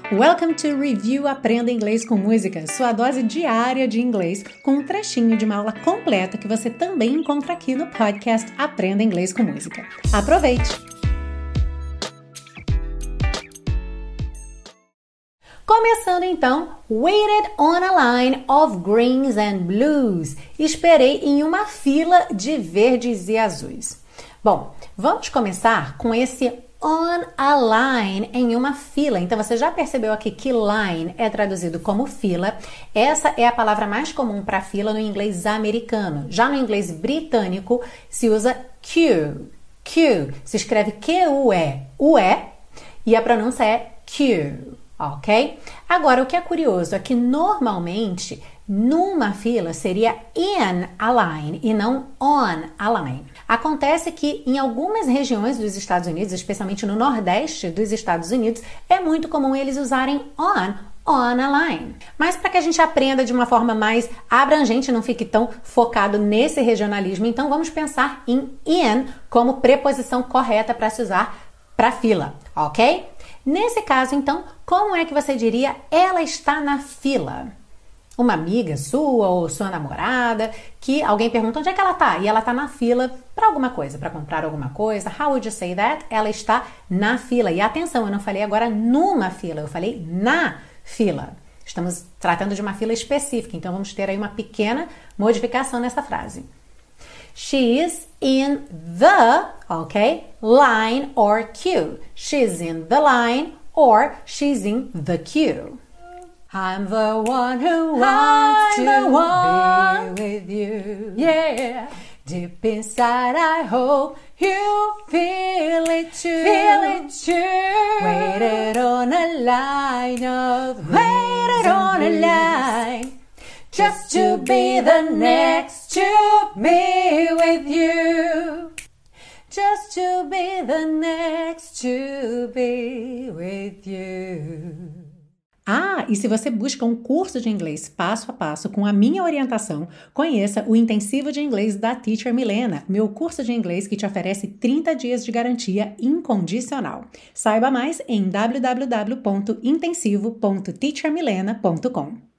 Welcome to Review Aprenda Inglês com Música, sua dose diária de inglês, com um trechinho de uma aula completa que você também encontra aqui no podcast Aprenda Inglês com Música. Aproveite! Começando então, waited on a line of greens and blues. Esperei em uma fila de verdes e azuis. Bom, vamos começar com esse on a line, em uma fila. Então, você já percebeu aqui que line é traduzido como fila. Essa é a palavra mais comum para fila no inglês americano. Já no inglês britânico, se usa queue. Queue se escreve Q-U-E, U-E, e a pronúncia é queue, ok? Agora, o que é curioso é que normalmente numa fila seria in a line e não on a line. Acontece que em algumas regiões dos Estados Unidos, especialmente no Nordeste dos Estados Unidos, é muito comum eles usarem on a line. Mas para que a gente aprenda de uma forma mais abrangente, não fique tão focado nesse regionalismo, então vamos pensar em in como preposição correta para se usar para fila, ok? Nesse caso, então, como é que você diria ela está na fila? Uma amiga sua ou sua namorada, que alguém pergunta onde é que ela tá? E ela tá na fila para alguma coisa, para comprar alguma coisa. How would you say that? Ela está na fila. E atenção, eu não falei agora numa fila, eu falei na fila. Estamos tratando de uma fila específica, então vamos ter aí uma pequena modificação nessa frase. She is in the, ok, line or queue. She's in the line or she's in the queue. I'm the one who wants to be with you. Yeah. Deep inside, I hope you feel it too. Feel it too. Waited on a line of waited on a line. Just to be the next to be with you. Just to be the next to be with you. Ah, e se você busca um curso de inglês passo a passo com a minha orientação, conheça o Intensivo de Inglês da Teacher Milena, meu curso de inglês que te oferece 30 dias de garantia incondicional. Saiba mais em www.intensivo.teachermilena.com.